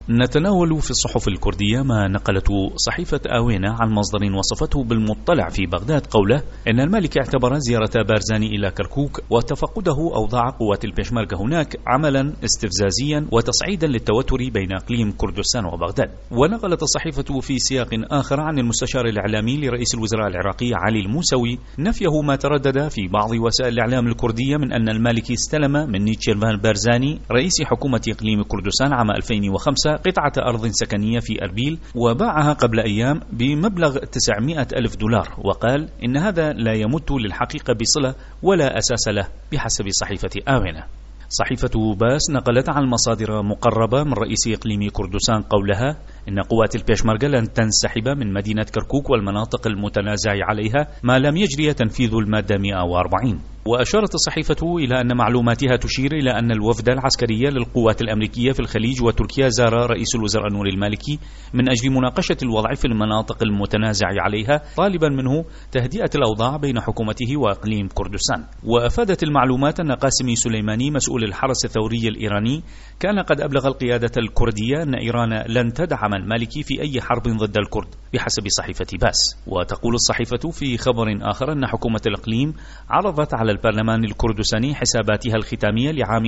نتناول في الصحف الكردية ما نقلته صحيفة آوينة عن مصدر وصفته بالمطلع في بغداد قوله إن المالكي اعتبر زيارة بارزاني إلى كركوك وتفقده أوضاع قوات البيشمركة هناك عملا استفزازيا وتصعيدا للتوتر بين إقليم كردستان وبغداد. ونقلت الصحيفة في سياق آخر عن المستشار الإعلامي لرئيس الوزراء العراقي علي الموسوي نفيه ما تردد في بعض وسائل الإعلام الكردية من أن المالكي استلم من نيتشيرفان بارزاني رئيس حكومة إقليم كردستان عام 2005 قطعة أرض سكنية في أربيل وباعها قبل أيام بمبلغ 900,000 دولار، وقال إن هذا لا يمت للحقيقة بصلة ولا أساس له بحسب صحيفة آوينة. صحيفة باس نقلت عن مصادر مقربة من رئيس إقليم كردستان قولها إن قوات البيشمركة لن تنسحب من مدينة كركوك والمناطق المتنازع عليها ما لم يجري تنفيذ المادة 140. وأشارت الصحيفة إلى أن معلوماتها تشير إلى أن الوفد العسكري للقوات الأمريكية في الخليج وتركيا زار رئيس الوزراء نور المالكي من أجل مناقشة الوضع في المناطق المتنازع عليها، طالبا منه تهدئة الأوضاع بين حكومته وإقليم كردستان. وأفادت المعلومات أن قاسم سليماني مسؤول الحرس الثوري الإيراني كان قد أبلغ القيادة الكردية أن إيران لن تدعم المالكي في أي حرب ضد الكرد بحسب صحيفة باس. وتقول الصحيفة في خبر آخر أن حكومة الإقليم عرضت على البرلمان الكردستاني حساباتها الختامية لعام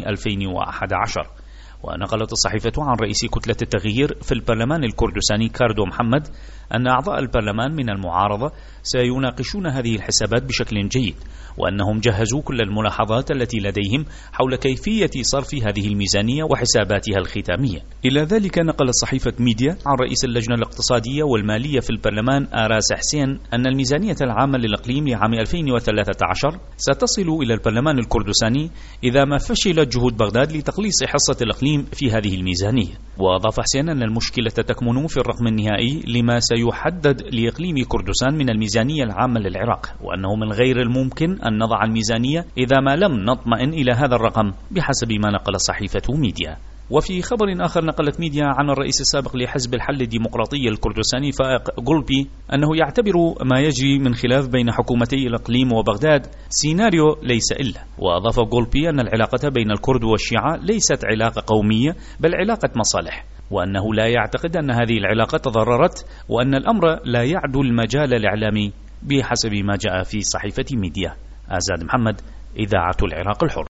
2011. ونقلت الصحيفة عن رئيس كتلة التغيير في البرلمان الكردستاني كاردو محمد أن أعضاء البرلمان من المعارضة سيناقشون هذه الحسابات بشكل جيد، وأنهم جهزوا كل الملاحظات التي لديهم حول كيفية صرف هذه الميزانية وحساباتها الختامية. إلى ذلك نقلت صحيفة ميديا عن رئيس اللجنة الاقتصادية والمالية في البرلمان آراس حسين أن الميزانية العامة للإقليم لعام 2013 ستصل إلى البرلمان الكردستاني إذا ما فشلت جهود بغداد لتقليص حصة الإقليم في هذه الميزانية. وأضاف حسين أن المشكلة تكمن في الرقم النهائي لما سيحدد لإقليم كردستان من الميزانية العامة للعراق، وأنه من غير الممكن أن نضع الميزانية إذا ما لم نطمئن إلى هذا الرقم بحسب ما نقل صحيفة ميديا. وفي خبر آخر نقلت ميديا عن الرئيس السابق لحزب الحل الديمقراطي الكردستاني فائق قلبي أنه يعتبر ما يجري من خلاف بين حكومتي الإقليم وبغداد سيناريو ليس إلا. وأضاف قلبي أن العلاقة بين الكرد والشيعة ليست علاقة قومية بل علاقة مصالح، وأنه لا يعتقد أن هذه العلاقة تضررت، وأن الأمر لا يعدو المجال الإعلامي بحسب ما جاء في صحيفة ميديا. آزاد محمد، إذاعة العراق الحر.